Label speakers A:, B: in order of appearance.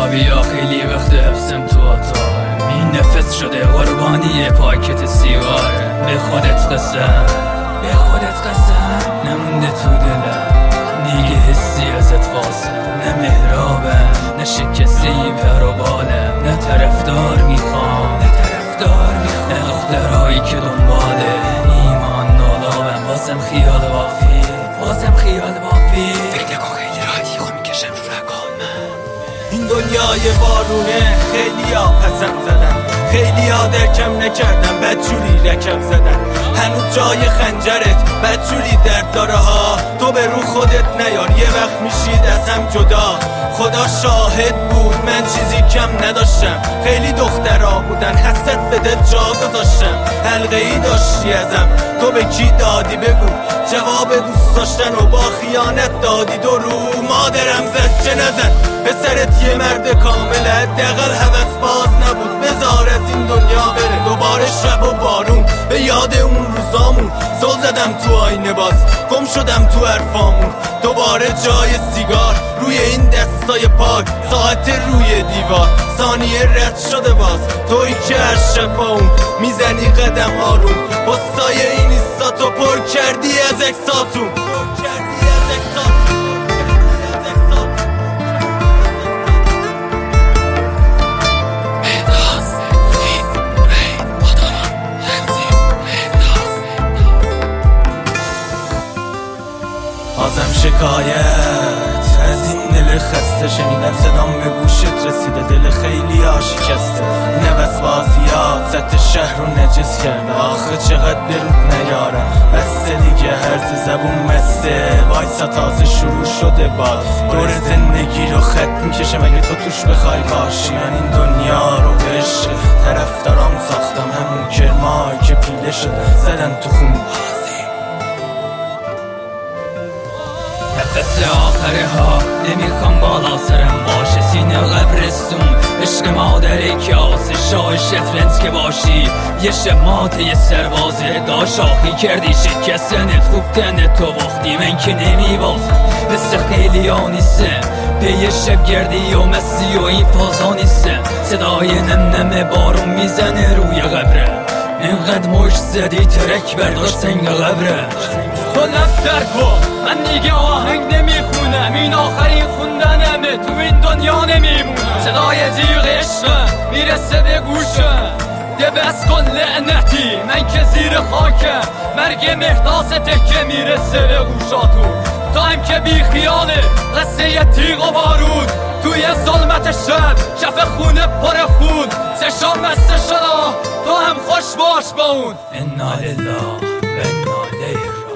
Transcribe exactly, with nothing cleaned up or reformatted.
A: بیا خیلی وقت حفظم تو اتاقه، این نفس شده قربانی پاکت سیگاره. به خودت قسم، به خودت قسم نمونده تو دلم دیگه حسی ازت فاصل. نه مهرابم نه شکسته پر و بالم، نه طرفدار میخوام نه طرفدار میخوام، نه دخترهایی که دنباله ایمان نالابم. بازم خیال بافی، بازم خیال بافی. فکر کن خیلی راحتی خو میکشم رو رگام من.
B: این دنیای بارونه خیلی ها پسم زدن، خیلی ها درکم نکردن، بدجوری رکم زدن. هنوز جای خنجرت بدجوری درد داره ها، تو به رو خودت نیار یه وقت میشید از هم جدا. خدا شاهد بود من چیزی کم نداشتم، خیلی دخترها بودن حسرت به دل جا گذاشتم. حلقه ای داشتی ازم، تو به کی دادی بگو؟ جواب دوست داشتن و با خیانت دادی دو رو. مادرم زد چه نزد پسرت یه مرد کامله، حداقل هوس باز نبود بذار از این دنیا بره. دوباره شب و بارون به یاد اون روزامون، زل زدم تو آینه باز گم شدم تو حرفامون. دوباره جای سیگار روی این دستای پاک، ساعت روی دیوار ثانیه رد شده باز. توی که هر شب با اون میزنی قدم آروم، پستای این ایستا تو پر کردی از اکساتون. بازم شکایت از این دل خسته، شنیدم صدام به گوشت رسیده، دل خیلی ها شکسته. نوز بازیات سطح شهر رو نجس کرده، آخه چقدر برود نیارم بسته دیگه هرز زبون مسته. وایسا تازه شروع شده بازی، دور زندگی رو خط میکشم اگه تو توش بخوای باشی. من این دنیا رو بشه طرفدارام ساختم، همون کرمایی که پیله شده زدن تو خون.
A: نفس آخره ها نمیخوام بالا سرم باشه، سینه قبرستون عشق مادر کاسه شاه شطرنج که باشی. یه شب ماته یه سربازه دا شاخی کردی شکستنت خوب تنت تو وقتی من که نمیبازم. مثل خیلی ها نیستم به یه شب گردی و مستی و این فازا نیستم. صدای نم نم بارون میزنه روی قبرم، اینقدر مش زدی ترک برداشت سنگ قبرم. تو لفتر کن من دیگه آهنگ نمیخونم، این آخرین خوندنمه تو این دنیا نمیمونم. صدای جیغ عشقم میرسه به گوشم، یه بس کن لعنتی من که زیر خاکم. مرگ مهداس تکه میرسه به گوشاتون، تو هم که بی خیاله قصه یه تیغ و بارود. توی ظلمت شب کف خونه پر خون، چشام بسته شده تو هم خوش باش با اون. انا لله و انا الیه